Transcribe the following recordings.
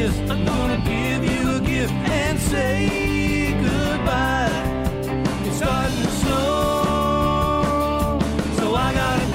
kiss. I'm gonna give you a gift and say goodbye. It's starting to snow, so I gotta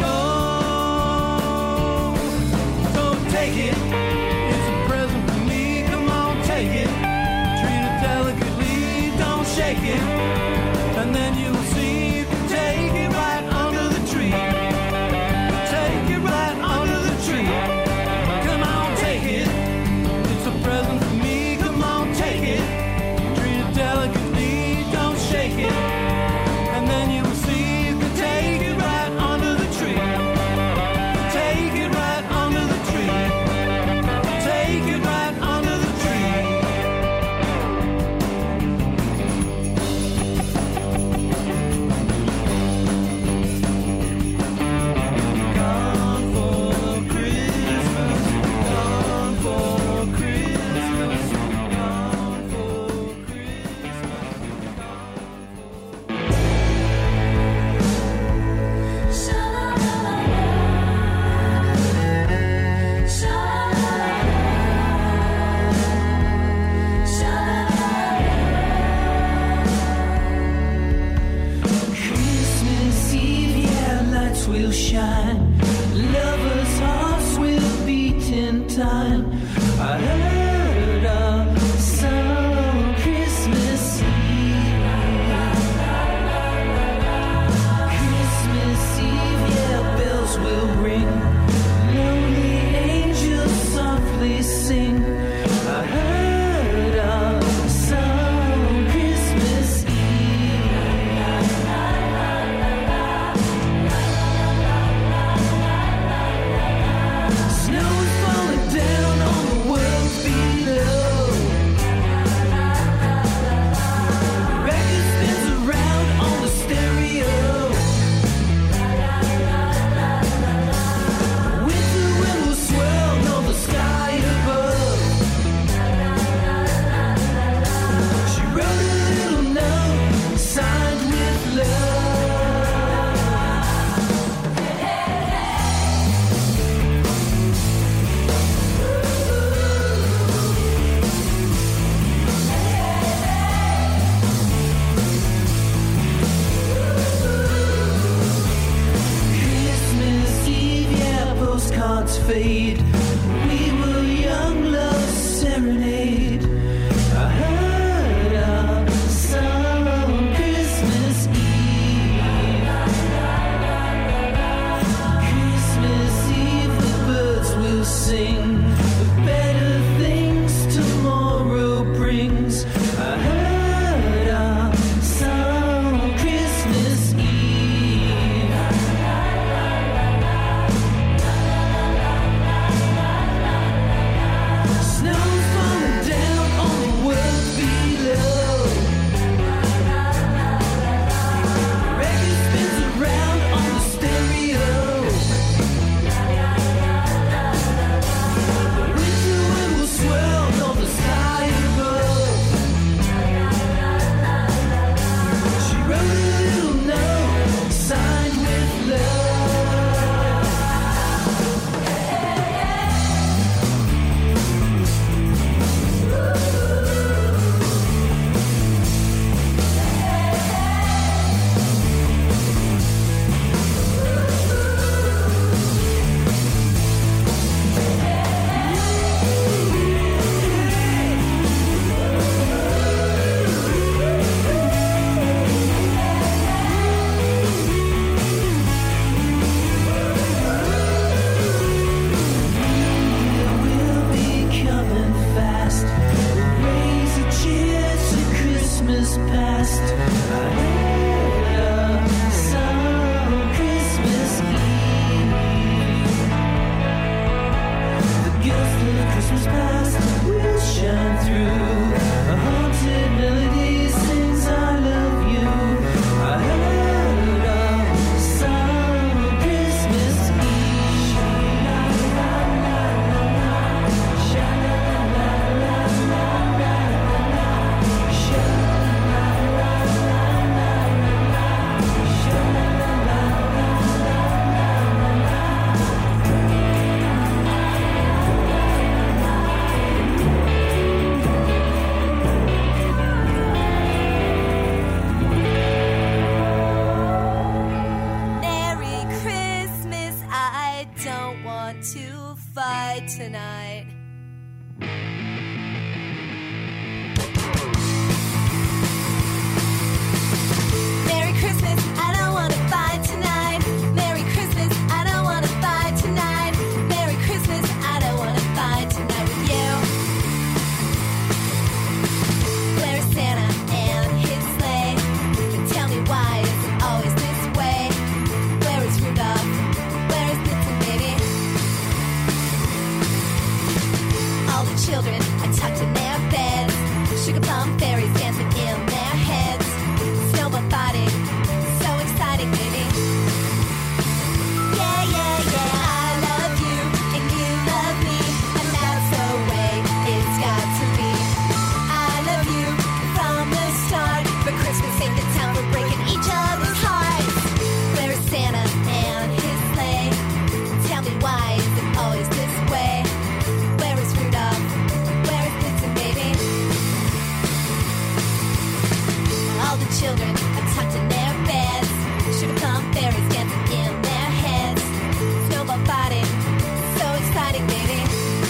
go. So take it, it's a present for me. Come on, take it. Treat it delicately, don't shake it. And then you'll see you can take it right under the tree. Take it right under the tree. Come on, take it. It's a present for me. Come on, take it. Treat it delicately, don't shake it. And then you'll see you can take it right under the tree. Take it right under the tree. Take it right under the tree. Gone for Christmas, gone for Christmas, gone for Christmas, Christmas Eve, yeah, lights will shine. Lovers' hearts will beat in time. I heard a song Christmas Eve. Christmas Eve, yeah, bells will ring. Lonely angels softly sing. I heard a song Christmas Eve. Snow's falling down on the world's beat. children are tucked in their beds. Sugar plum fairies dancing in their heads. Snowball fighting, so exciting, baby. Yeah, yeah, yeah. I love you and you love me, and that's the way it's got to be. I love you from the start, but Christmas ain't the time for breaking each other's hearts. Where is Santa and his sleigh? Tell me, why is it always this way? Where is Rudolph? Where is Blitzen, baby? All the children are tucked in their beds. Sugar plum fairies dancing in their heads. Snowball fighting, so exciting, baby.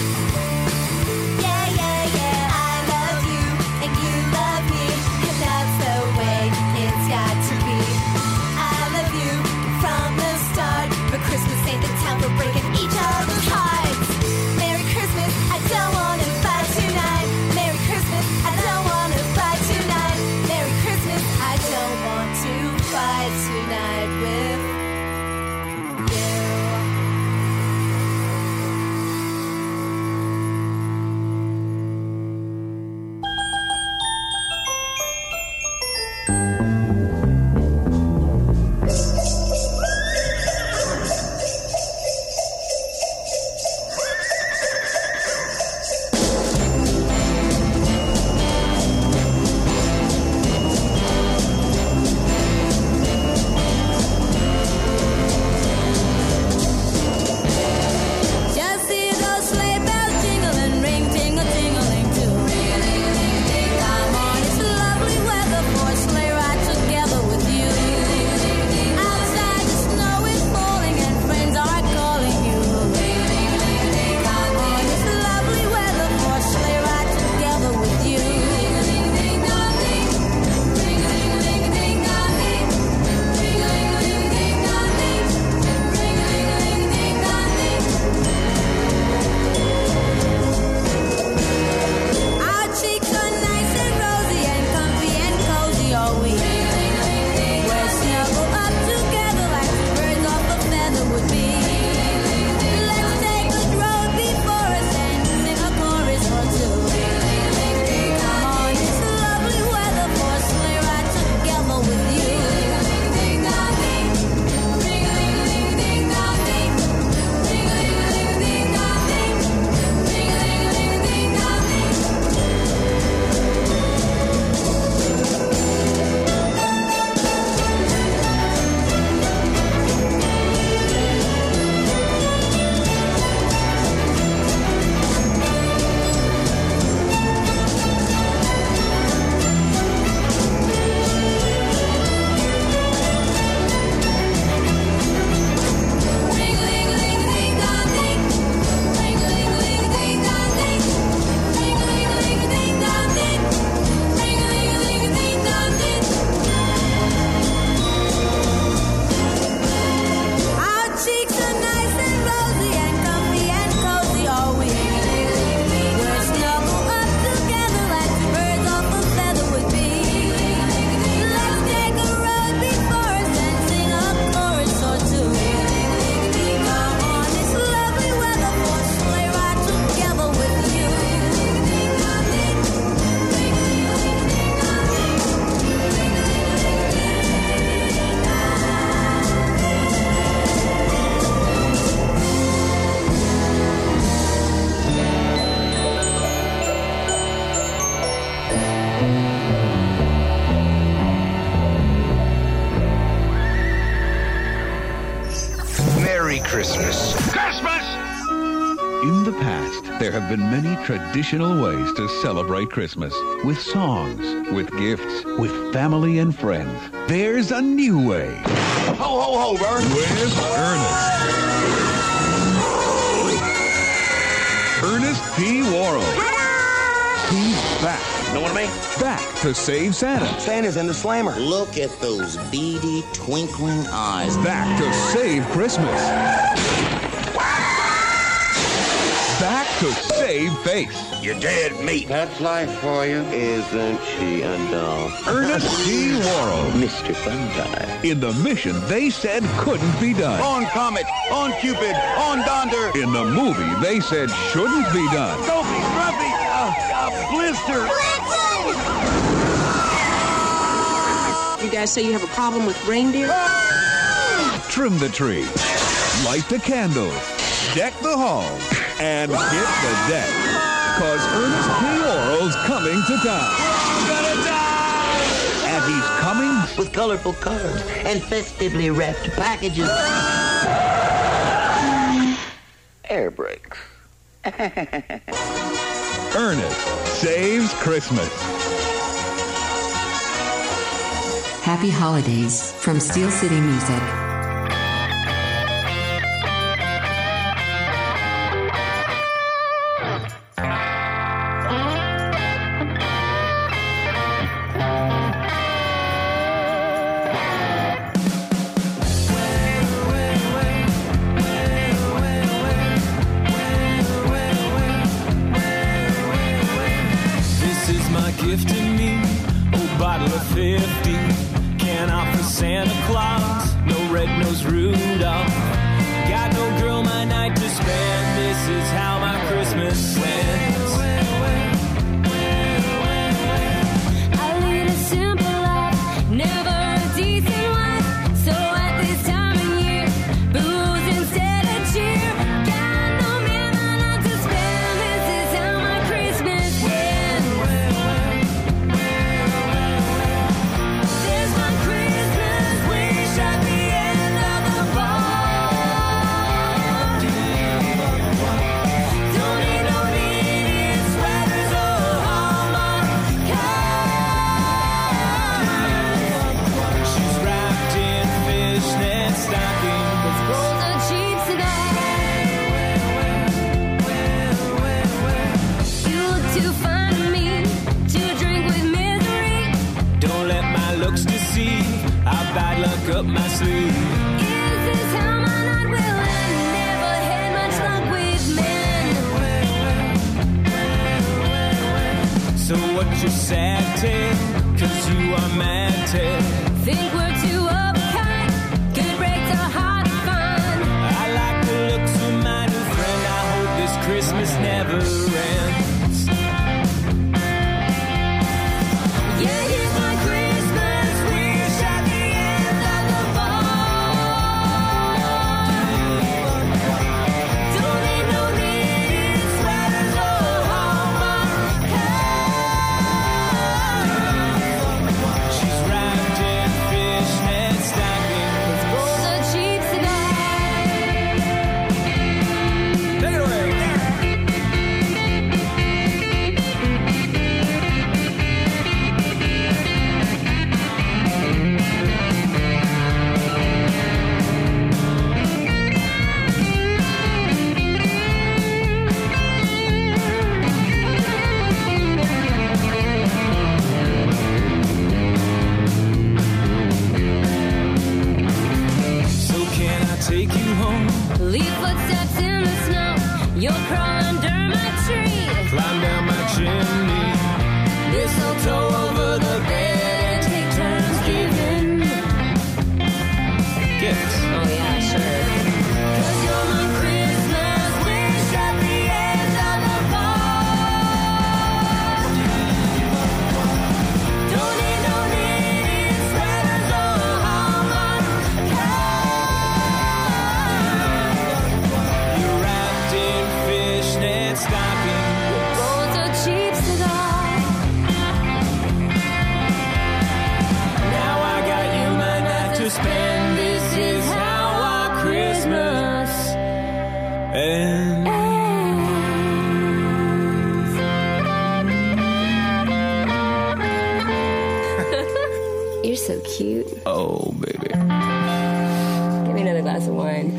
Yeah, yeah, yeah. I love you and you love me, and that's the way it's got to be. I love you from the start, but Christmas ain't the time for breaking each other's hearts. Merry Christmas, I don't want to fight tonight. Merry Christmas, I don't want to fight tonight. Merry Christmas, I don't want to fight tonight with you. Just hear those sleigh bells jingling, ring, tingle, tingling too. Come on, it's lovely weather for a sleigh ride together with you. Outside the snow is falling and friends are calling you. Come on, it's lovely weather for a sleigh ride together with you. Our cheeks are nice and rosy and comfy and cozy all week. We're snuggled up together like two birds off a feather would be. Let's take the road before us and sing a chorus or two. Come on, it's lovely weather for a sleigh ride together with you. Our cheeks are nice and rosy and comfy and cozy all week. We're snuggled up together like two birds off a feather would be. Let's take a road before us and sing a chorus or two. Come on, it's lovely weather for a sleigh ride together with you. Merry Christmas. Christmas! In the past, there have been many traditional ways to celebrate Christmas. With songs, with gifts, with family and friends. There's a new way. Ho, ho, ho, Bert. With Ernest P. Worrell. He's back. Know what I mean? Back to save Santa. Santa's in the slammer. Look at those beady, twinkling eyes. Back to save Christmas. Back to save face. You're dead meat. That's life for you. Isn't she a doll? Ernest P. Worrell. Mr. Funtime. In the mission they said couldn't be done. On Comet, on Cupid, on Donder. In the movie they said shouldn't be done. Sophie, Scruffy, blister. You guys say you have a problem with reindeer? Trim the tree, light the candles, deck the halls, and hit the deck. 'Cause Ernest K. Orrell's coming to town. And he's coming With colorful cards and festively wrapped packages. Air brakes. Ernest Saves Christmas. Happy holidays from Steel City Music. This is my gift to me, oh bottle of 50. Can't offer Santa Claus, no red-nosed Rudolph. Got no girl, my night to spend. This is how my Christmas ends. I lead a simple life, never a decent wife. So at this time of year, booze instead of cheer. Got no man enough to spend. This is how my Christmas ends. There's my Christmas wish at the end of the bar. Don't need no needed sweaters or Hallmark cards. She's wrapped in fishnet stockings. Rolls of cheap cigars. You look too fine to me to drink with misery. Don't let my looks deceive. I've bad luck up my sleeve. Is this how my night will end? Never had much luck with men. So what's your sad tale? 'Cause you are mad tale. Think we're too uptight. Good breaks are hard to find. I like the looks of my new friend. I hope this Christmas never ends. Yeah, here's my Christmas wish at the end of the bar. Don't need no needed sweaters or Hallmark cards. She's wrapped in fishnet stockings. Rolls of cheap cigars. Take it away. So can I take you home? Leave footsteps in the snow. You'll crawl under my tree. Climb down my chimney. Mistletoe over the bed. Take turns giving. Gifts. Oh yeah, sure. 'Cause you're my Christmas wish at the end of the bar. Don't need no needed sweaters or Hallmark cards. You're wrapped in fishnet stockings. Rolls of cheap cigars. Now I got you my night to spend. This is how our Christmas ends. You're so cute. Oh, baby. Give me another glass of wine.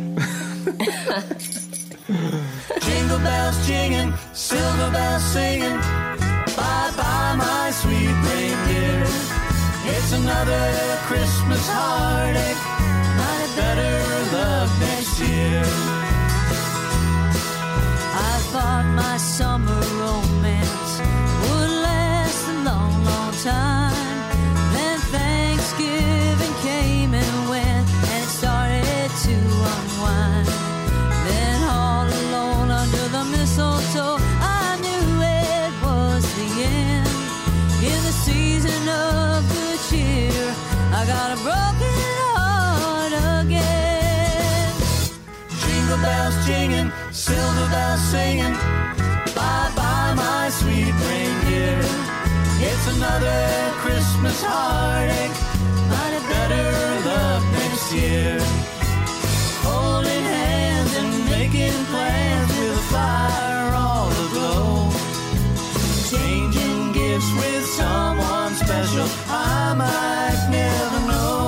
Jingle bells jinging, silver bells singing. Bye bye, my sweet reindeer. It's another Christmas heartache. Not a better luck next year. I thought my summer romance would last a long, long time. Then Thanksgiving came and went, and it started to unwind. Then all alone under the mistletoe, I knew it was the silver bells singing, bye bye my sweet reindeer. It's another Christmas heartache, but a better love next year. Holding hands and making plans with a fire all aglow. Changing gifts with someone special I might never know.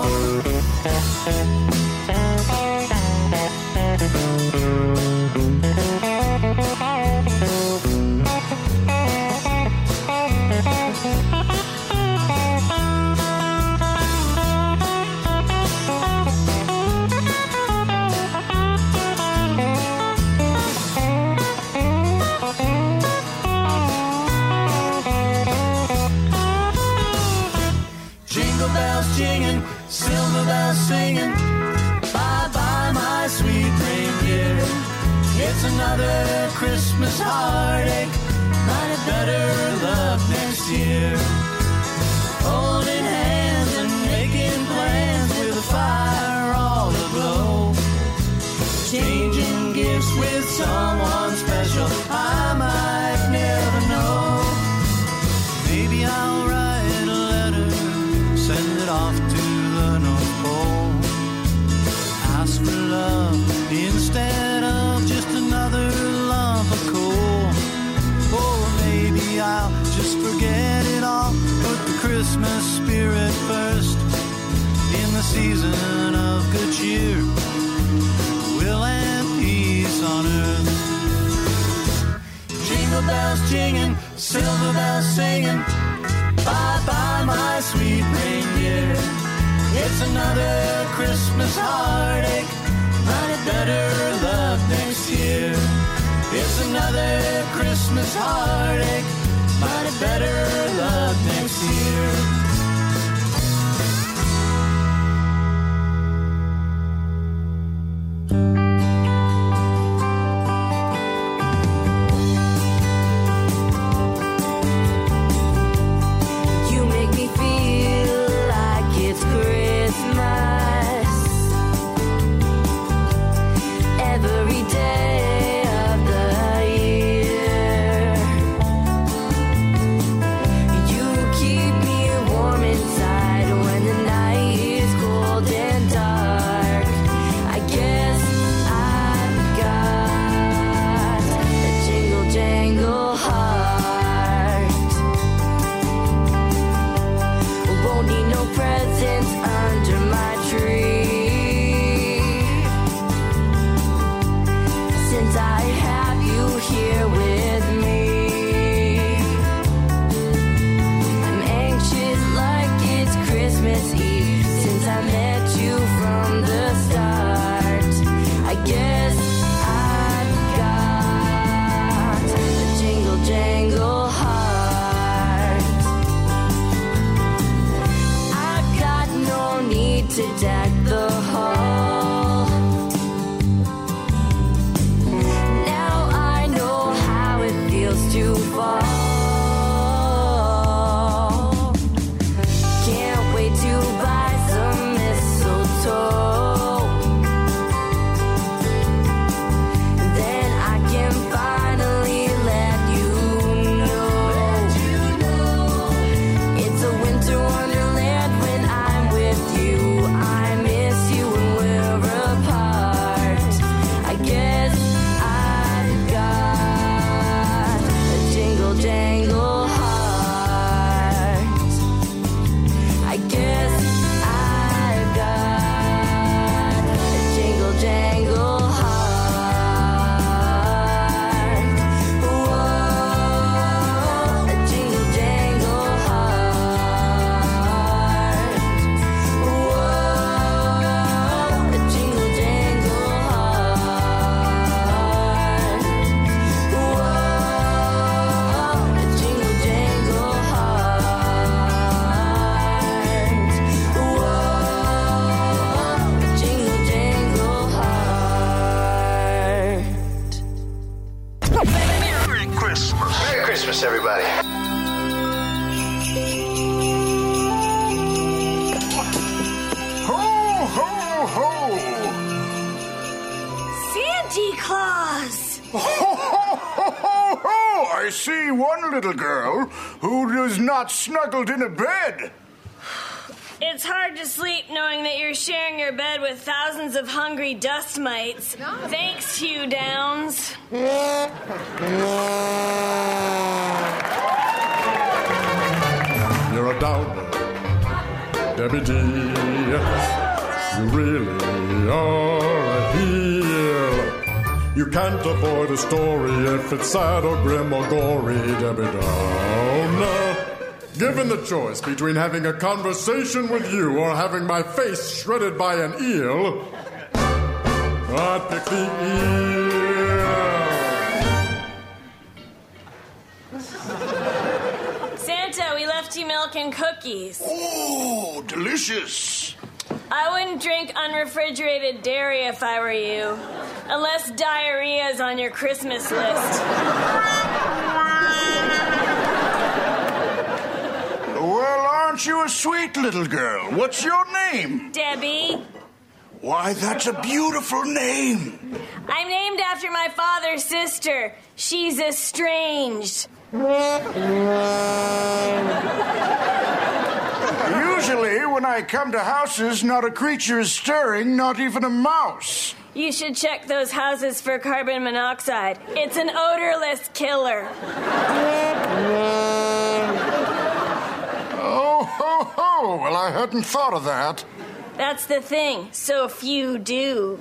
Jingle bells jinging, silver bells singing, bye bye my sweet reindeer. It's another Christmas heartache, but a better love next year. Holding hands and making plans with a fire all aglow. Changing gifts with someone special I might never know. Maybe I'll write a letter, send it off to the North Pole. Ask for love instead of just another lump of coal. Or maybe I'll just forget it all, put the Christmas spirit first. In the season of good cheer, will and peace on earth. Jingle bells jinging, silver bells singing, bye bye my sweet reindeer. It's another Christmas heartache, but a better love next year. It's another Christmas heartache, but a better love next year. You make me feel like it's Christmas every day of the year. You keep me warm inside when the night is cold and dark. I guess I've got a jingle jangle heart. Won't need no presents under my tree, since I have you here with me. I'm anxious like it's Christmas Eve, since I met you from the start. I guess I've got a jingle jangle heart. I've got no need to deck the hall. Now I know how it feels to fall. Can't wait to buy some mistletoe. Then I can finally let you know. It's a winter wonderland when I'm with you. I miss you when we're apart. I guess I've got a jingle jangle heart. I guess I've got a jingle jangle heart. Whoa, a jingle jangle heart. Whoa, a jingle jangle heart. Whoa, a jingle jangle heart. Whoa, a jingle jangle heart. Merry Christmas. Merry Christmas, everybody. Ho, ho, ho. Santa Claus! Ho, ho, ho, ho, ho! I see one little girl who is not snuggled in a bed. It's hard to sleep knowing that you're sharing your bed with thousands of hungry dust mites. Thanks, Hugh Downs. You're a downer, Debbie D. You really are a heel. You can't avoid a story if it's sad or grim or gory, Debbie Downer. Given the choice between having a conversation with you or having my face shredded by an eel, I'd pick the eel. Santa, we left you milk and cookies. Oh, delicious. I wouldn't drink unrefrigerated dairy if I were you, unless diarrhea's on your Christmas list. Well, aren't you a sweet little girl? What's your name? Debbie. Why, that's a beautiful name. I'm named after my father's sister. She's estranged. Usually, when I come to houses, not a creature is stirring, not even a mouse. You should check those houses for carbon monoxide. It's an odorless killer. Oh, ho, ho. Well, I hadn't thought of that. That's the thing. So few do.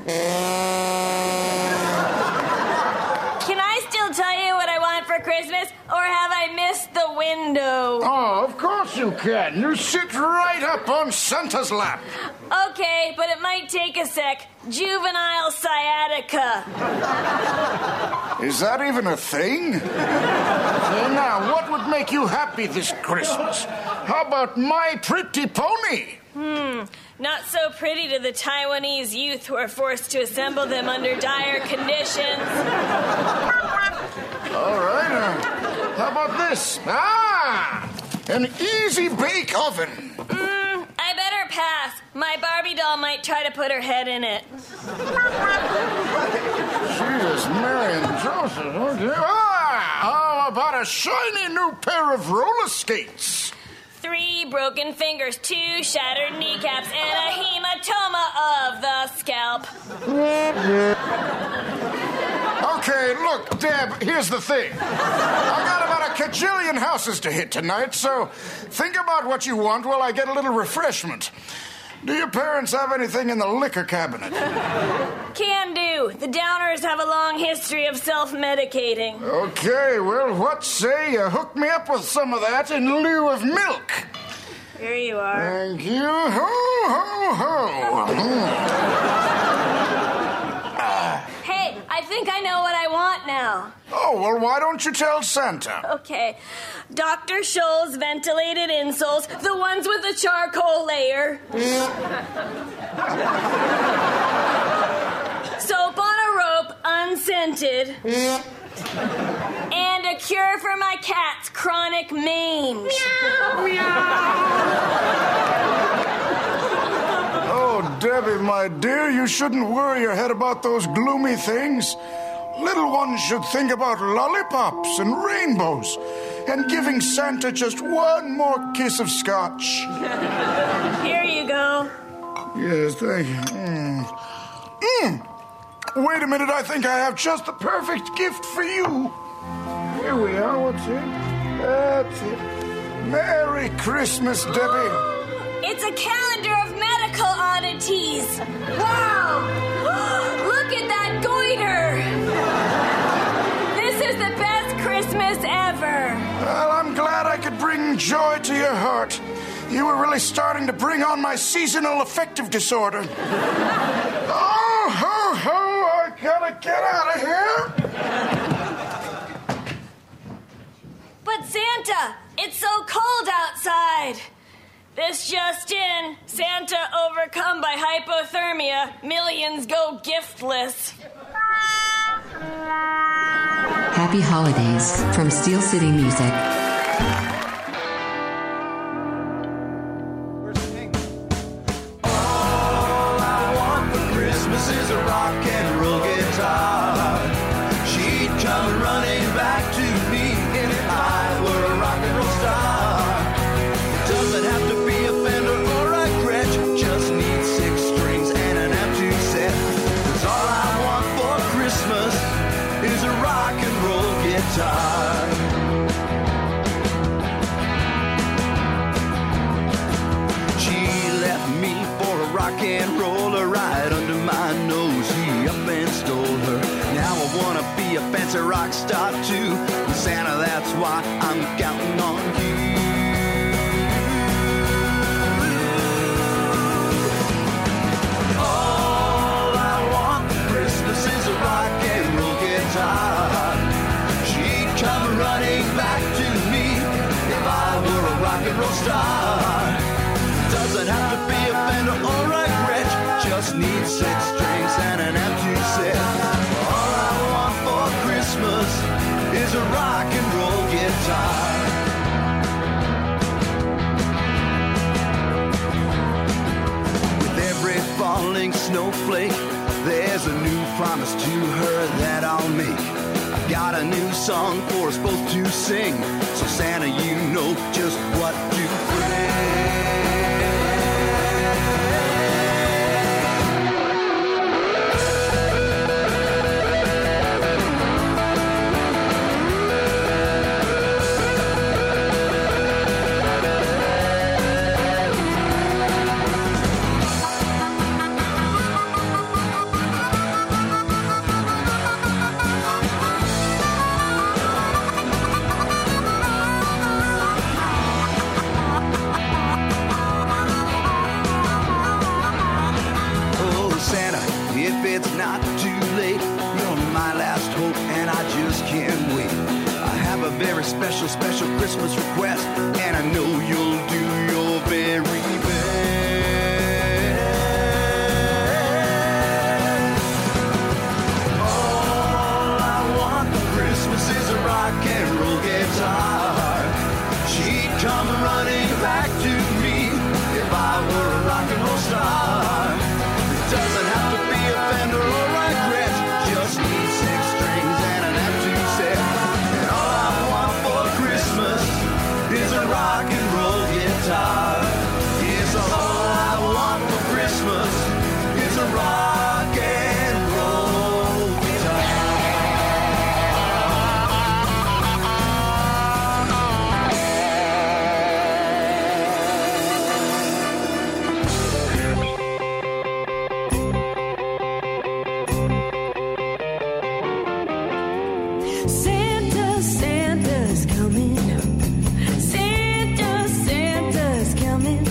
Can I still tell you what I want for Christmas, or have I missed the window? Oh, of course you can. You sit right up on Santa's lap. Okay, but it might take a sec. Juvenile sciatica. Is that even a thing? Now, what would make you happy this Christmas? How about My Pretty Pony? Not so pretty to the Taiwanese youth who are forced to assemble them under dire conditions. All right, how about this? An easy bake oven. I better pass. My Barbie doll might try to put her head in it. Jesus, Mary and Joseph. Okay. How about a shiny new pair of roller skates? 3 broken fingers, 2 shattered kneecaps, and a hematoma of the scalp. Okay, look, Deb, here's the thing. I've got about a cajillion houses to hit tonight, so think about what you want while I get a little refreshment. Do your parents have anything in the liquor cabinet? Can do. The Downers have a long history of self-medicating. Okay, well, what say you hook me up with some of that in lieu of milk? Here you are. Thank you. Ho, ho, ho. Hey, I think I know what I want now. Oh, well, why don't you tell Santa? Okay. Dr. Scholl's ventilated insoles, the ones with the charcoal layer. Soap on a rope, unscented. And a cure for my cat's chronic mange. Oh, Debbie, my dear, you shouldn't worry your head about those gloomy things. Little ones should think about lollipops and rainbows and giving Santa just one more kiss of scotch. Here you go. Yes, thank you. Wait a minute, I think I have just the perfect gift for you. Here we are, what's it? That's it. Merry Christmas, Debbie. It's a calendar of medical oddities. Wow! Look at that goiter! This is the best Christmas ever. Well, I'm glad I could bring joy to your heart. You were really starting to bring on my seasonal affective disorder. Oh, ho, ho, I gotta get out of here. But Santa, it's so cold outside. This just in, Santa overcome by hypothermia, millions go giftless. Happy holidays from Steel City Music. All I want for Christmas is a rock and roll guitar. I'm counting on you. All I want for Christmas is a rock and roll guitar. She'd come running back to me if I were a rock and roll star. Doesn't have to be a Fender or a Gretsch, just needs 6 strings and an empty set. All I want for Christmas is a rock and roll guitar. With every falling snowflake, there's a new promise to her that I'll make. I've got a new song for us both to sing, so Santa, you know just what to bring. It's not too late, you're my last hope and I just can't wait. I have a very special, special Christmas request, and I know you'll do your very best. All I want for Christmas is a rock and roll guitar. She'd come running back to me if I were a rock and roll star. It doesn't have to be a Fender or a Gretsch, just need 6 strings and an empty set. And all I want for Christmas is a rock and roll guitar. Yes, all I want for Christmas is a rock and roll guitar. Santa's coming. Santa's coming.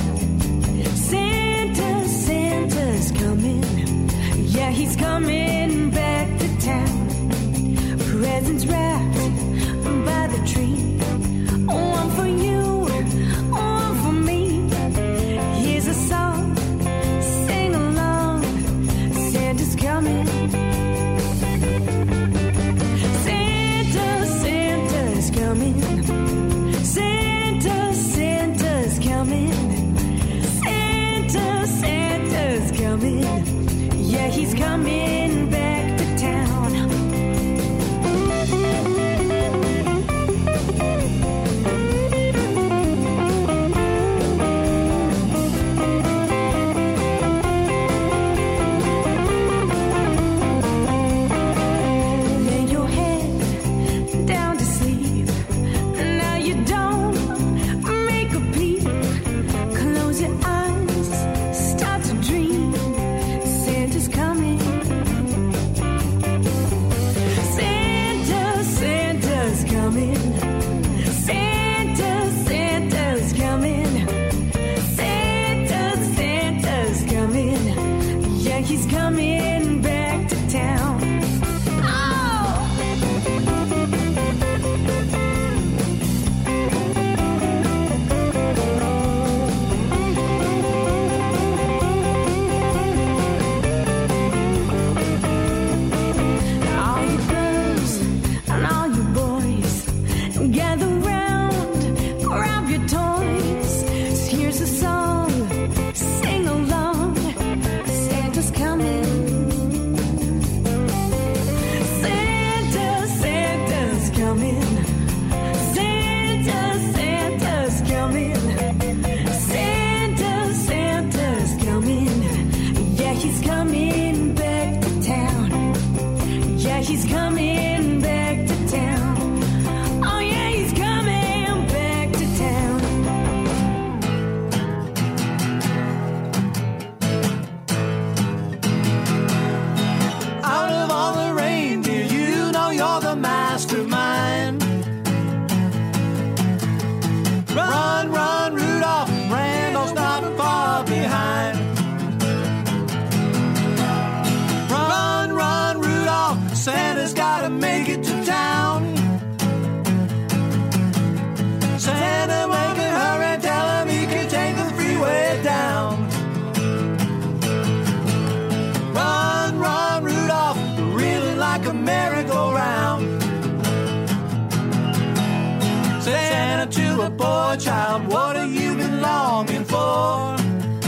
to a boy child, what have you been longing for?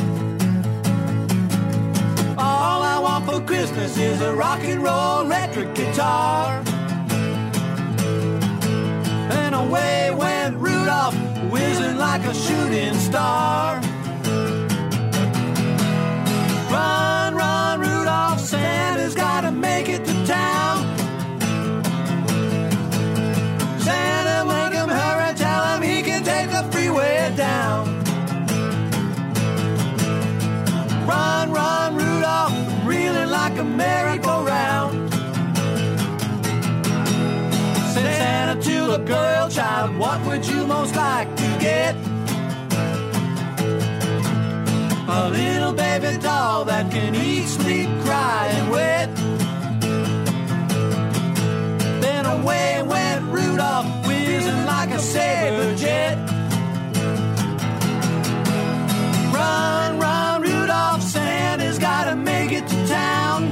All I want for Christmas is a rock and roll electric guitar. And away went Rudolph, whizzing like a shooting star. Run, run, Rudolph, Santa's gotta make it to town. Santa, make him hurry, tell him he can take the freeway down. Run, run, Rudolph, reeling like a merry-go-round. Santa to a girl child, what would you most like to get? A little baby doll that can eat, sleep, cry, and wet. Then away went Rudolph, whizzing like a saber jet. Run, run, Rudolph, Santa's gotta make it to town.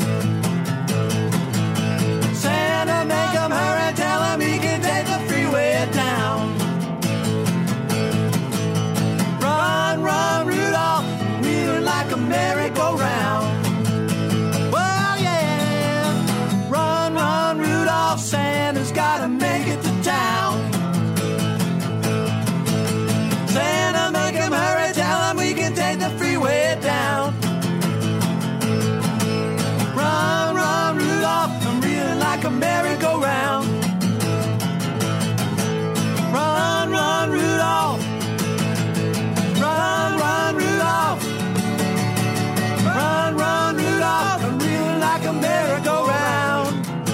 Santa, make him hurry, tell him he can take the freeway down. Run, run, Rudolph, wheeling like a merry-go-round. Well, yeah, run, run, Rudolph, Santa's gotta make it to town. Santa, make him hurry, tell him we can take the freeway down. Run, run, Rudolph, I'm reeling like a merry-go-round. Run, run, Rudolph. Run, run, Rudolph. Run, run, Rudolph, I'm reeling like a merry-go-round.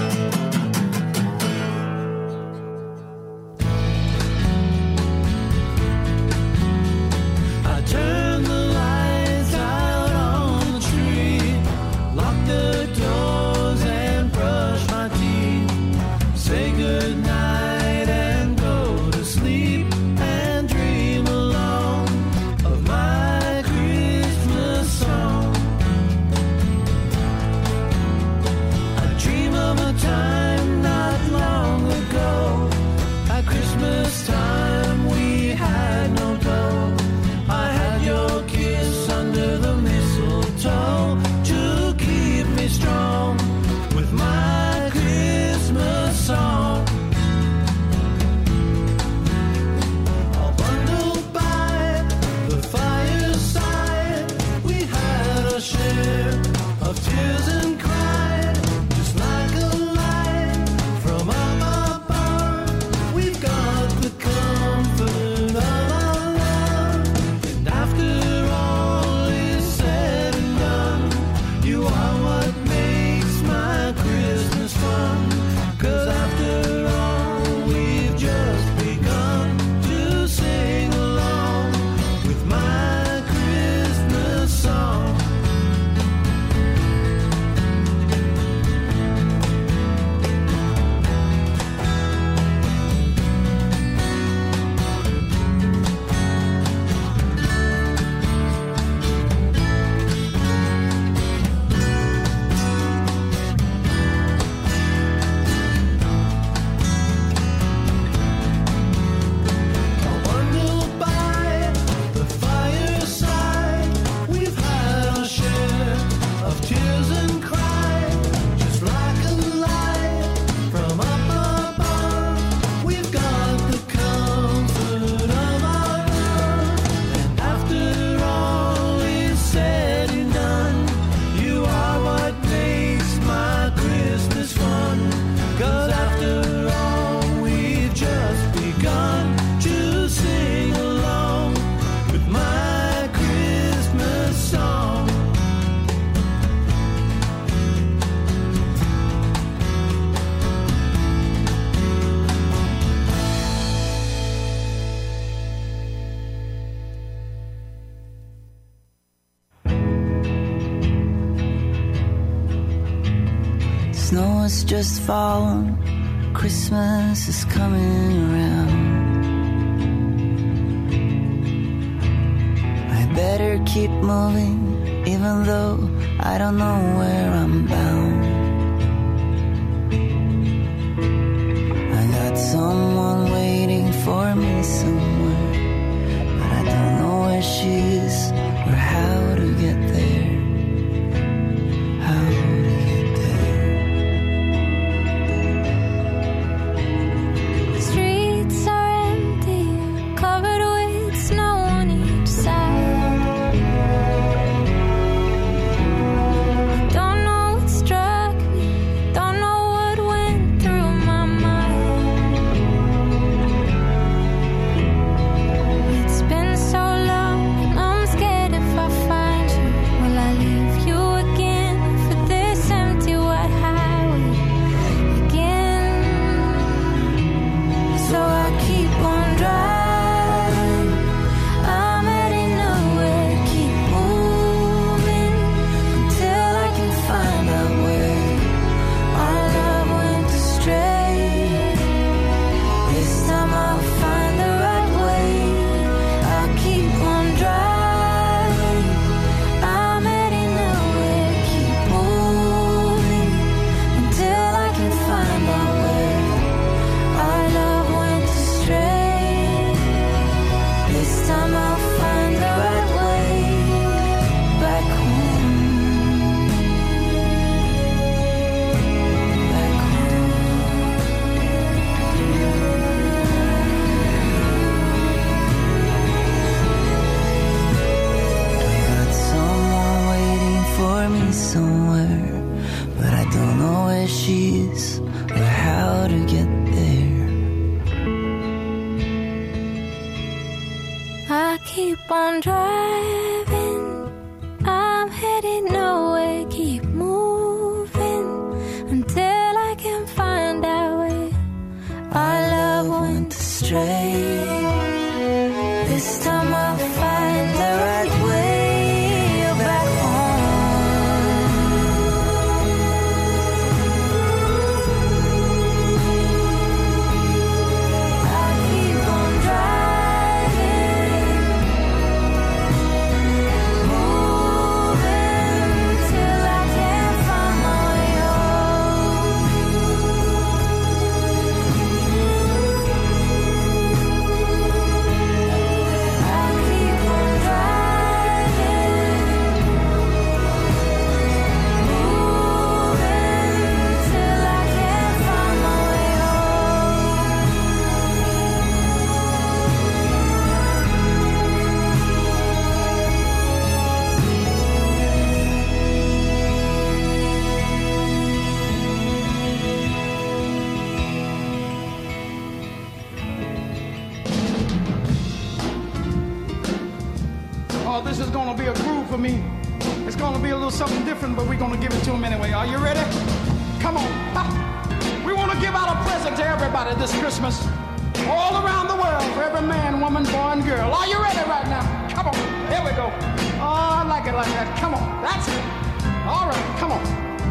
I turn the lights out on the tree, lock the doors and brush my teeth, say goodnight and go to sleep and dream along of my Christmas song. I dream of a time not long ago, at Christmas time we had no dough. I had your kiss under the mistletoe to keep me strong with my Christmas song. All bundled by the fireside, we had our share of tears and cried, just like a light from up above. We've got the comfort of our love, and after all is said and done, you are what makes my Christmas fun. 'Cause after all, we've just begun to sing along with my Christmas song. Bundled by the fireside, we've had our share of tears and cried, just like a light from up above. We've got the comfort of our love, and after all is said and done, you are what makes my Christmas fun. 'Cause after all, we've just begun to sing along with my Christmas song. Snow has just fallen, Christmas is coming around. I better keep moving, even though I don't know where I'm bound. I got someone waiting for me keep on driving. I'm headed nowhere, keep moving until I can find out where our love went astray. This time I'll find the right way back home. I'll keep on driving, moving till I can't find my way home. I'll keep on driving, moving till I can't find my way Oh, this is gonna be a groove for me. It's gonna be a little something different, but we're gonna give it to them anyway. Are you ready? Come on. Ha. We wanna give out a present to everybody this Christmas. All around the world, for every man, woman, boy, and girl. Are you ready right now? Come on. Here we go. Oh, I like it like that. Come on. That's it. All right, come on.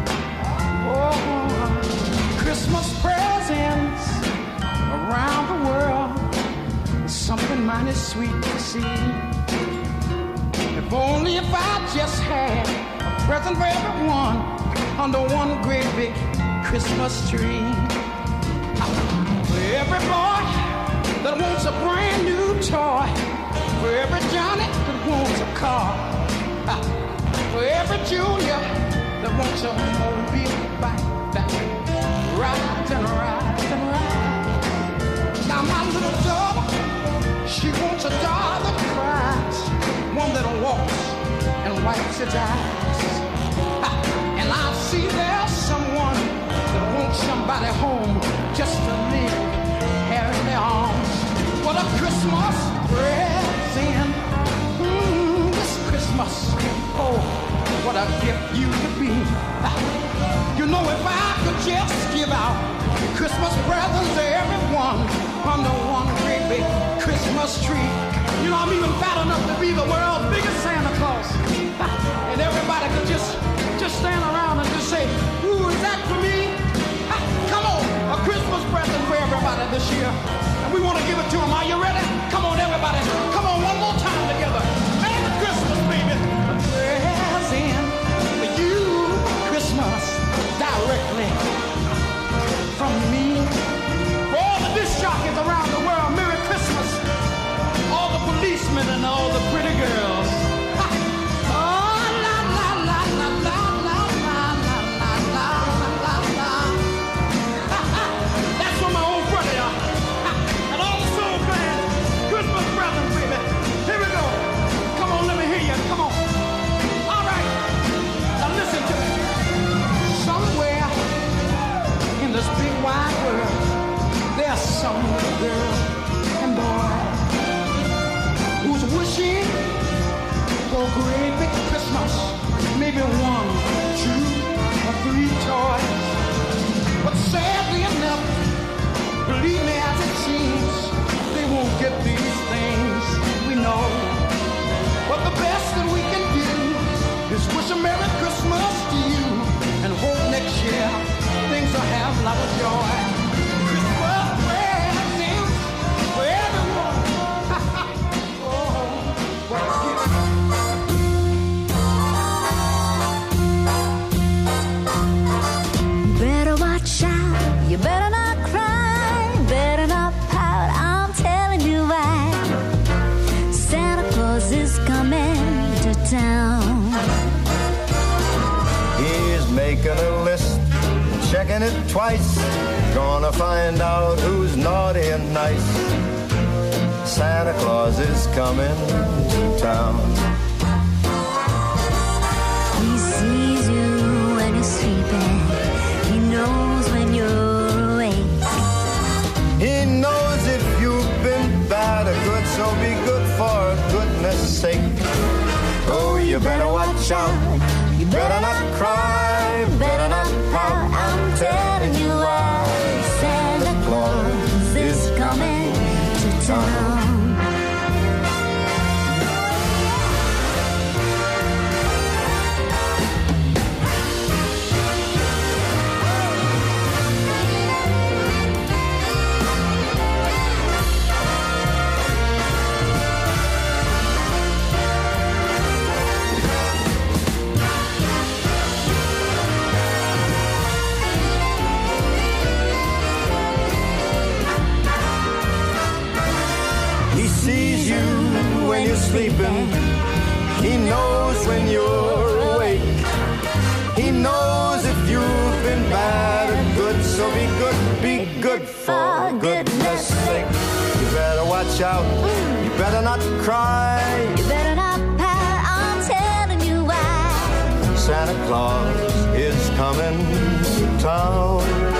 Oh, Christmas presents around the world. Something mighty sweet to see. If only if I just had a present for everyone under one great big Christmas tree. For every boy that wants a brand new toy, for every Johnny that wants a car, for every Junior that wants a mobile bike that rides and rides and rides. Now my little daughter, she wants a doll that cries, one that walks and wipes its eyes. And I see there's someone that wants somebody home just to live here in their arms. What a Christmas present, this Christmas. Oh, what a gift you could be. You know, if I could just give out Christmas presents to everyone under one great big Christmas tree. You know, I'm even fat enough to be the world's biggest Santa Claus. And everybody could just stand around and just say, ooh, is that for me? Come on, a Christmas present for everybody this year. And we want to give it to them. Are you ready? Come on, everybody. Come on, one more time together. Merry Christmas, baby. A present for you, Christmas, directly from me. For all the disc jockeys around the world, Merry Christmas. All the policemen and all the pretty girls. Oh, la la la la la la la la la la la. That's for my old brother, y'all. And all the soul band. Christmas presents, baby. Here we go. Come on, let me hear you. Come on. All right. Now listen to me. Somewhere in this big wide world, there's some little girl and boy who's wishing for a great big Christmas, maybe 1, 2, or 3 toys. But sadly enough, believe me as it seems, they won't get these things, we know. But the best that we can do is wish a Merry Christmas to you and hope next year things will have a lot of joy. Christmas presents for everyone. Better watch out, you better not cry, better not pout, I'm telling you why. Santa Claus is coming to town. He's making a list, checking it twice, gonna find out who's naughty and nice. Santa Claus is coming to town. He sees you when you're sleeping, he knows when you're awake. He knows if you've been bad or good, so be good for goodness goodness sake. Oh, you better watch out. You better not cry, better not pout. I'm telling you why. Santa Claus is coming to town. When you're sleeping, he knows when you're awake. He knows if you've been bad or good. So be good for goodness sake. You better watch out. You better not cry. You better not pout. I'm telling you why. Santa Claus is coming to town.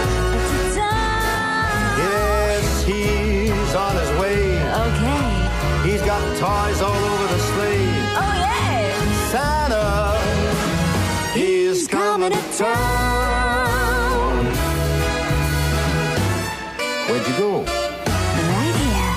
Yes, he's on his way. Okay. He's got toys all over the sleigh. Oh, yeah. Santa, he's coming to town. Where'd you go? Right here.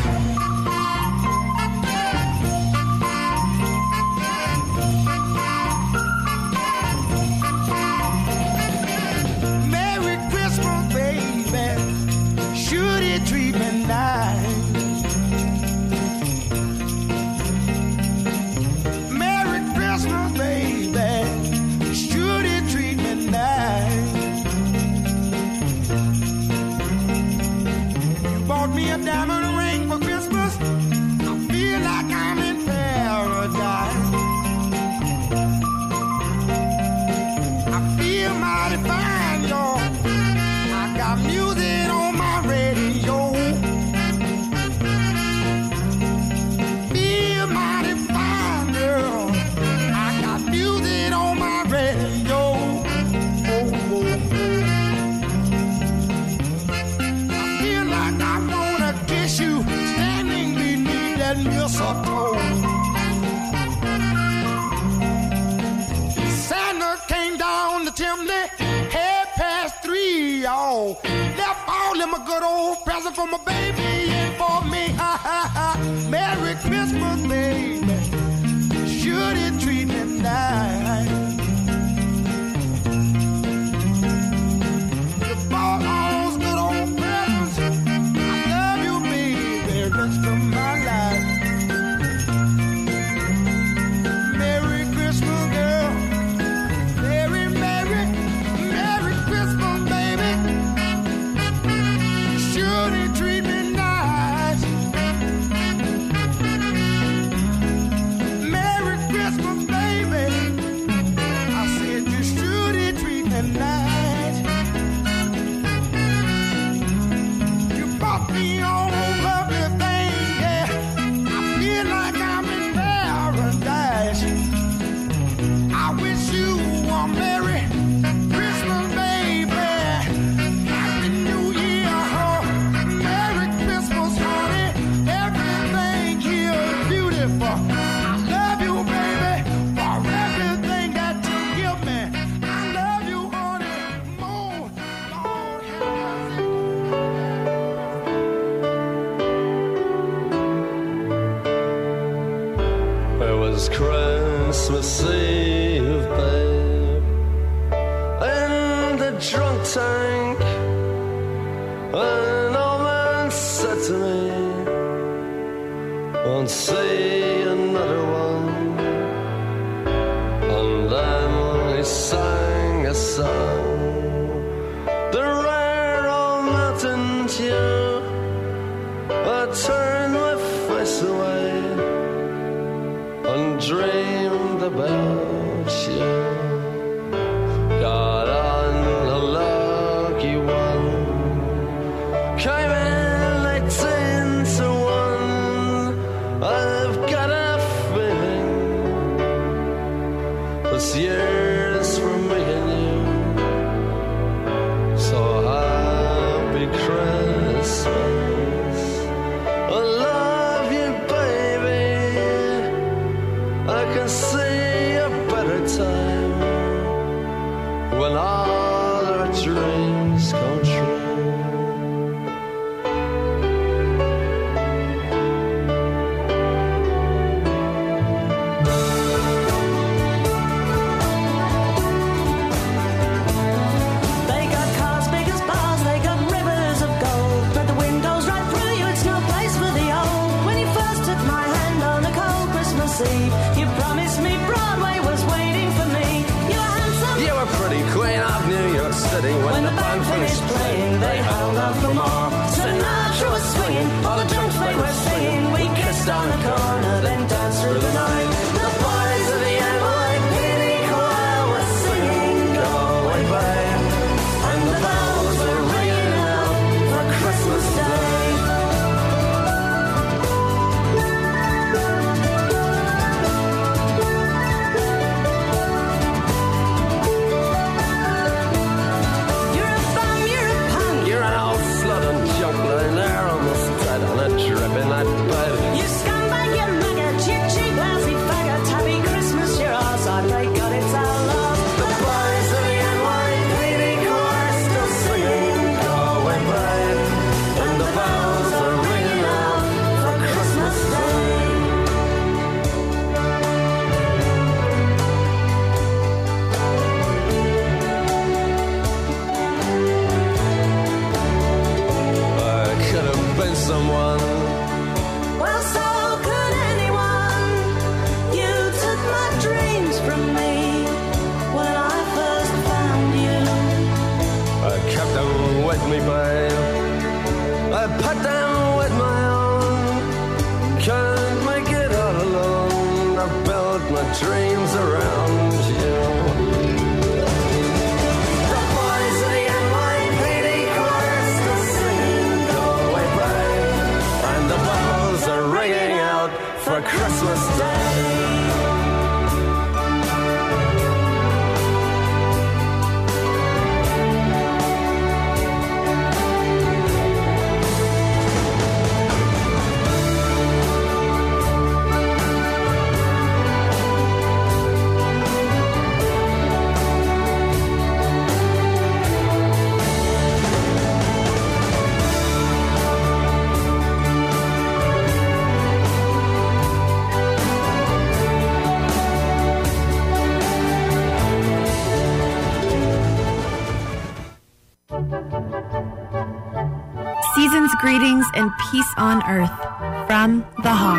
Merry Christmas, baby. Should he treat me nice? Me a diamond ring for Christmas. I feel like I'm in paradise. I feel mighty fine, y'all. I got music on my radio. Feel mighty fine, girl. I got music on my radio. You standing beneath that mistletoe. Santa came down the chimney, 3:30, y'all. Left all them a good old present for my baby and for me. Merry Christmas, baby. Should he treat me nice? You bought all those good old presents. Rest of my life. Merry Christmas, girl. Merry, Merry, Merry Christmas, baby. Should he treat me nice? Merry Christmas, baby. I said, you should he treat me nice? You bought me on lovely things. Like I'm in paradise. I wish you a Merry Christmas, baby. Happy New Year, Merry Christmas, honey. Everything here is beautiful. I love you, baby, for everything that you give me. I love you, honey, more. Lord It was Christmas Eve, babe, in the drunk tank. An old man said to me, won't see another one. And then he sang a song, the rare old mountain dew. I turned my face away and dreamed about you. Got on a lucky one, came in 18 to 1. I've got a feeling this year's for me and you. So happy Christmas, I love you, baby. took my hand on a cold Christmas Eve. You promised me Broadway was waiting for me. You were handsome. You were pretty queen of New York City. When the band finished playing, they held out for more. Sinatra was swinging, all the drunks they were singing. We kissed on the corner, then danced through the night. The boys of the NYPD choir were singing Go Away Babe, and the bells were ringing out for Christmas Day. You're a bum, you're a punk, you're an old slut and junk lying there almost dead on a dripping night bed. You scumbag, you maggot, you cheap, lousy faggot. Happy Christmas, you're ours. I pray God it's our love. The boys of the NYPD choir still singing Go Away Babe, and the bells are ringing out for Christmas Day. I could have been someone. Well, so could anyone. You took my dreams from me when I first found you. I kept them with me, babe. I put them with my own. Can't make it all alone. I built my dreams around you. The boys of the NYPD choir still singing Go Away Babe, and the bells are ringing out for Christmas Day. Season's greetings and peace on earth from the Hawk.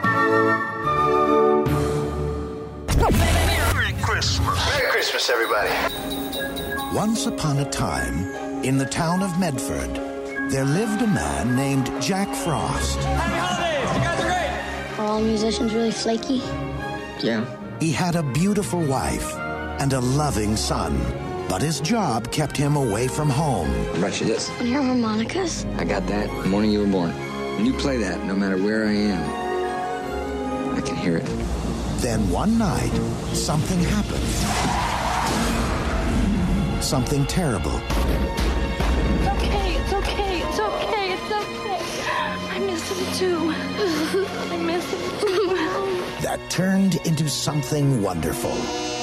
Merry Christmas. Merry Christmas, everybody. Once upon a time, in the town of Medford, there lived a man named Jack Frost. Happy holidays! You guys are great! Are all musicians really flaky? Yeah. He had a beautiful wife and a loving son, but his job kept him away from home. I brought you this. Want to hear harmonicas? I got that the morning you were born. When you play that, no matter where I am, I can hear it. Then one night, something happened. Something terrible. It's okay, it's okay, it's okay, it's okay. I miss him too. I miss him too. That turned into something wonderful.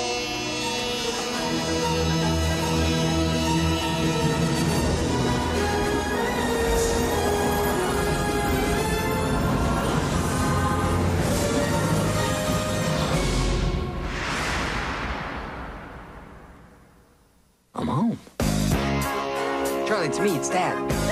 I'm home. Charlie, it's me, it's Dad.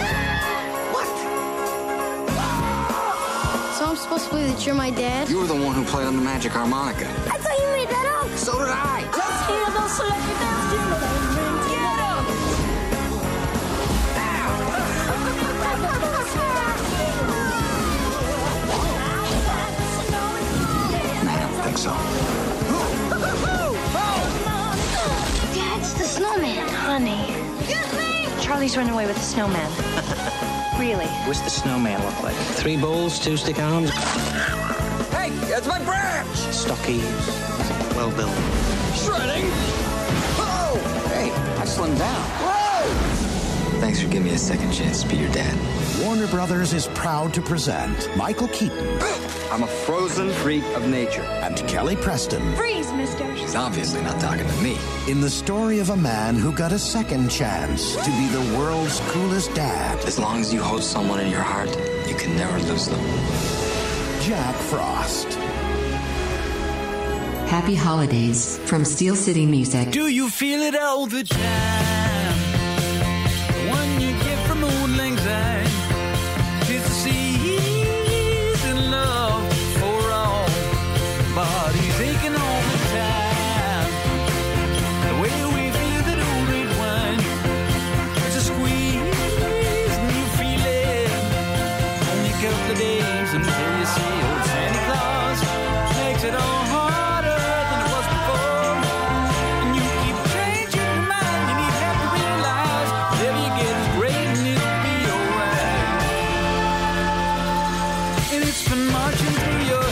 So I'm supposed to believe that you're my dad? You were the one who played on the magic harmonica. I thought you made that up. So did I. Let's hear the selected dance jingle. Get up! I don't think so. Dad's the snowman, honey. Charlie's running away with the snowman. Really? What's the snowman look like? 3 bowls, 2 stick arms. Hey, that's my branch! Stocky, well built. Shredding! Oh! Hey, I slimmed down. Whoa! Thanks for giving me a second chance to be your dad. Warner Brothers is proud to present Michael Keaton. I'm a frozen freak of nature. And Kelly Preston. Freeze, mister. She's obviously not talking to me. In the story of a man who got a second chance to be the world's coolest dad. As long as you hold someone in your heart, you can never lose them. Jack Frost. Happy holidays from Steel City Music. Do you feel it all the time? The one you get from Old Lang Syne. It's the season love. until you see old Santa Claus makes it all harder than it was before. And you keep changing your mind, and you have to realize whatever you get is great and it'll be alright. And it's been marching through your